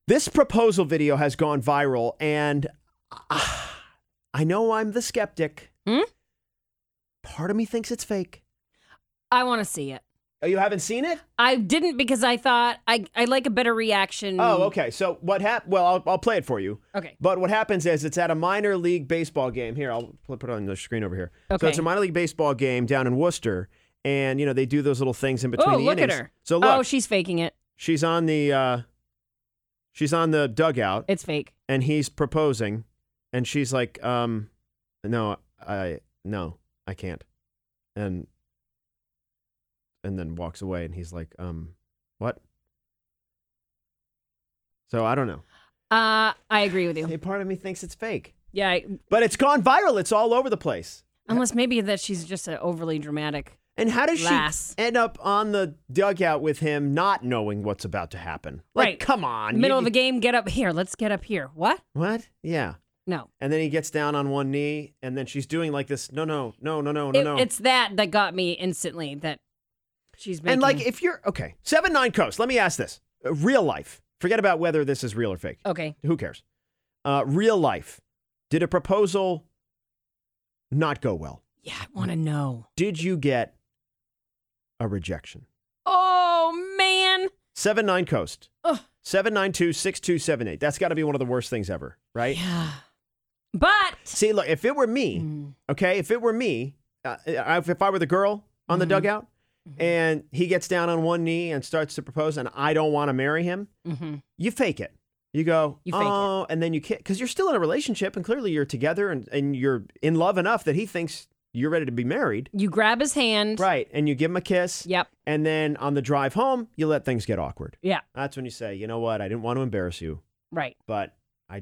This proposal video has gone viral, and I know I'm the skeptic. Part of me thinks it's fake. I want to see it. Oh, you haven't seen it? I didn't because I thought I like a better reaction. Oh, okay. So what happened? Well, I'll play it for you. Okay. But what happens is it's at a minor league baseball game. Here, I'll put it on the screen over here. Okay. So it's a minor league baseball game down in Worcester, and they do those little things in between the look innings. at her. So look, she's faking it. she's on the dugout, It's fake. and he's proposing, and she's like, no, I can't, and then walks away, and he's like, what? So I don't know. I agree with you. Hey, part of me thinks it's fake. Yeah. But it's gone viral. It's all over the place. Unless maybe that she's just an overly dramatic. And how does lass. she end up on the dugout with him not knowing what's about to happen? Like, Right. come on. Middle of the game, get up here. Let's get up here. What? What? Yeah. No. And then he gets down on one knee, and then she's doing like this, no. It's that got me instantly, that she's making. And like, if you're, okay, 7-9 Coast, let me ask this. Real life. Forget about whether this is real or fake. Okay. Who cares? Real life. Did a proposal not go well? Yeah, I want to know. Did you get a rejection? Oh, man. 7-9 Coast. Ugh. 792-6278. That's got to be one of the worst things ever, right? Yeah. But. See, look, if it were me, okay, if it were me, if I were the girl on the dugout, and he gets down on one knee and starts to propose, and I don't want to marry him, you fake it. You go, You fake it. And then you can't, because you're still in a relationship, and clearly you're together, and you're in love enough that he thinks you're ready to be married. You grab his hand. Right, and you give him a kiss. Yep. And then on the drive home, you let things get awkward. Yeah. That's when you say, you know what, I didn't want to embarrass you, Right. but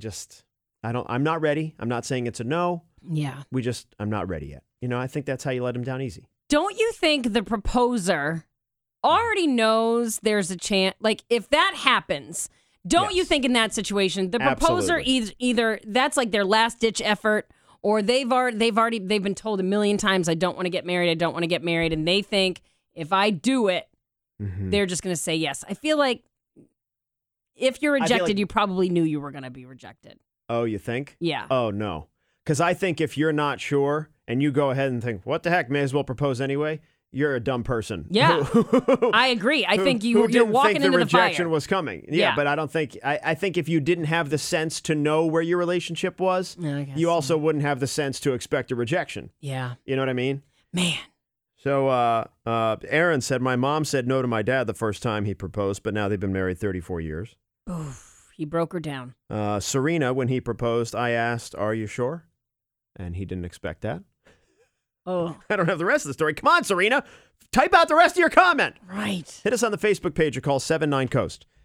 I'm not ready. I'm not saying it's a no. Yeah. I'm not ready yet. I think that's how you let him down easy. Don't you think the proposer already knows there's a chance? Like, if that happens, don't you Yes. think in that situation, the proposer Absolutely. either that's like their last ditch effort, or they've been told a million times, I don't want to get married, and they think if I do it, they're just going to say yes. I feel like if you're rejected, you probably knew you were going to be rejected. Oh, you think? Yeah. Oh, no. Because I think if you're not sure and you go ahead and think, what the heck, may as well propose anyway, you're a dumb person. Yeah. I agree. I think who you're didn't walking think into the the fire. rejection was coming. Yeah, Yeah. but I don't think, I think if you didn't have the sense to know where your relationship was, I guess you so. also wouldn't have the sense to expect a rejection. Yeah. You know what I mean? Man. So Aaron said, my mom said no to my dad the first time he proposed, but now they've been married 34 years. Oof. He broke her down. Serena, when he proposed, I asked, are you sure? And he didn't expect that. Oh. I don't have the rest of the story. Come on, Serena. Type out the rest of your comment. Right. Hit us on the Facebook page or call 79 Coast.